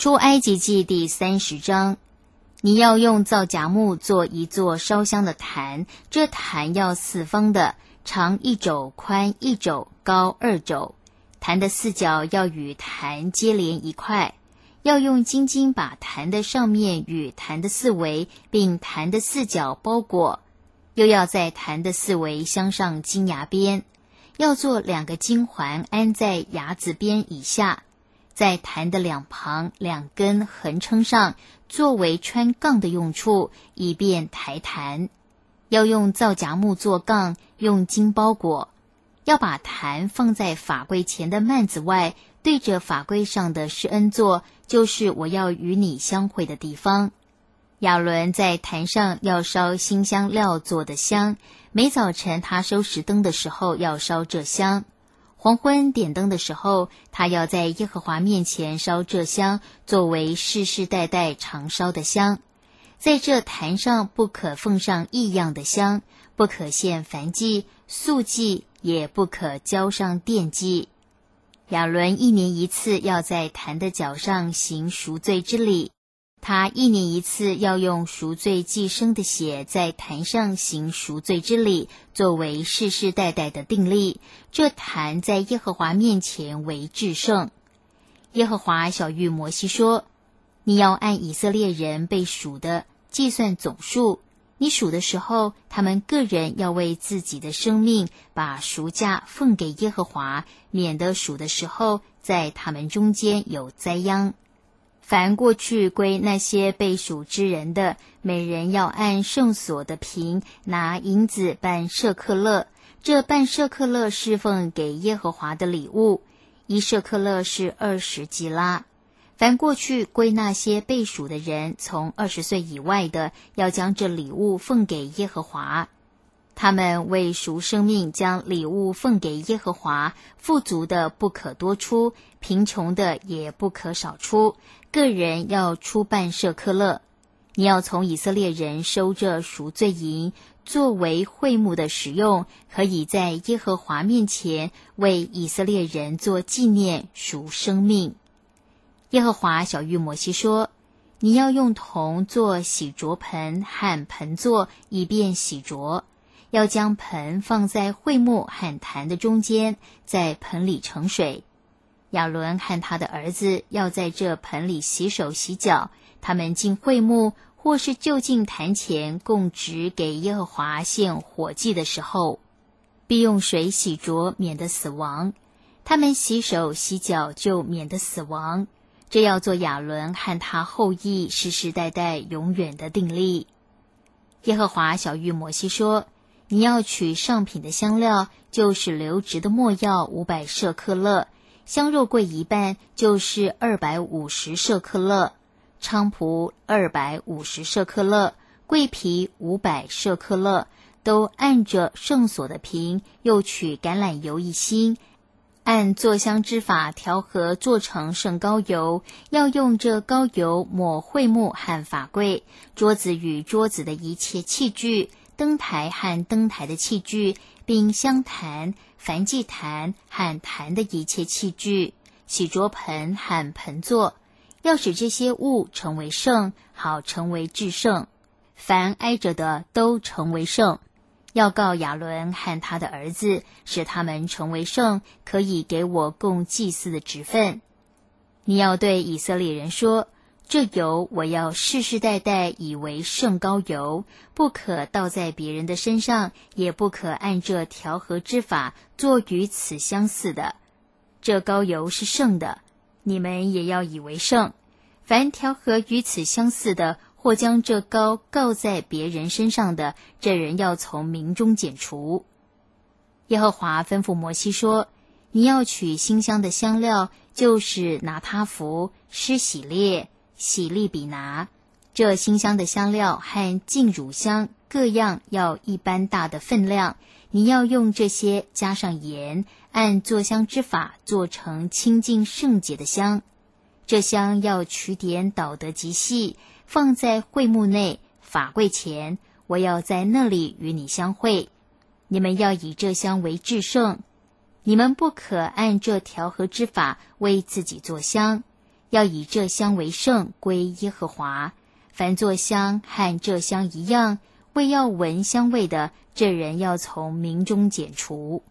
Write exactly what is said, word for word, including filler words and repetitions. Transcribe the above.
出埃及记第三十章，你要用皂荚木做一座烧香的坛，这坛要四方的，长一肘，宽一肘，高二肘。坛的四角要与坛接连一块，要用金金把坛的上面与坛的四围，并坛的四角包裹，又要在坛的四围镶上金牙边，要做两个金环安在牙子边以下，在坛的两旁两根横撑上，作为穿杠的用处，以便抬坛。要用皂荚木做杠，用金包裹。要把坛放在法柜前的幔子外，对着法柜上的施恩座，就是我要与你相会的地方。亚伦在坛上要烧馨香料做的香，每早晨他收拾灯的时候要烧这香，黄昏点灯的时候，他要在耶和华面前烧这香，作为世世代代常烧的香。在这坛上不可奉上异样的香，不可献燔祭、素祭，也不可浇上奠祭。亚伦一年一次要在坛的脚上行赎罪之礼，他一年一次要用赎罪祭牲的血在坛上行赎罪之礼，作为世世代代的定例。这坛在耶和华面前为至圣。耶和华晓谕摩西说，你要按以色列人被数的计算总数，你数的时候，他们个人要为自己的生命把赎价奉给耶和华，免得数的时候在他们中间有灾殃。凡过去归那些被数之人的，每人要按圣所的平拿银子半舍克勒，这半舍克勒是奉给耶和华的礼物，一舍克勒是二十基拉。凡过去归那些被数的人，从二十岁以外的，要将这礼物奉给耶和华。他们为赎生命将礼物奉给耶和华，富足的不可多出，贫穷的也不可少出，个人要出半舍克勒。你要从以色列人收这赎罪银，作为会幕的使用，可以在耶和华面前为以色列人做纪念赎生命。耶和华晓谕摩西说，你要用铜做洗濯盆和盆座，以便洗濯。要将盆放在会幕和坛的中间，在盆里盛水。亚伦和他的儿子要在这盆里洗手洗脚，他们进会幕或是就近坛前供职给耶和华献火祭的时候，必用水洗濯，免得死亡。他们洗手洗脚就免得死亡。这要做亚伦和他后裔世世代代永远的定例。耶和华晓谕摩西说，你要取上品的香料，就是流质的没药五百舍克勒，香肉桂一半，就是二百五十舍克勒，菖蒲二百五十舍克勒，桂皮五百舍克勒，都按着圣所的平，又取橄榄油一星，按做香之法调和做成圣膏油，要用这膏油抹会幕和法柜、桌子与桌子的一切器具、灯台和灯台的器具，并香坛、燔祭坛和坛的一切器具、洗濯盆和盆座，要使这些物成为圣，好成为至圣。凡挨着的都成为圣。要告亚伦和他的儿子，使他们成为圣，可以给我供祭司的职分。你要对以色列人说，这油我要世世代代以为圣膏油，不可倒在别人的身上，也不可按这调和之法做与此相似的。这膏油是圣的，你们也要以为圣。凡调和与此相似的，或将这膏告在别人身上的，这人要从民中剪除。耶和华吩咐摩西说，你要取馨香的香料，就是拿他弗、施喜列、喜利比拿，这馨香的香料和净乳香各样要一般大的分量，你要用这些加上盐，按做香之法做成清净圣洁的香。这香要取点捣得极细，放在会幕内法柜前，我要在那里与你相会。你们要以这香为至圣，你们不可按这调和之法为自己做香， 要以这香为圣，归耶和华。凡作香和这香一样，为要闻香味的，这人要从民中剪除。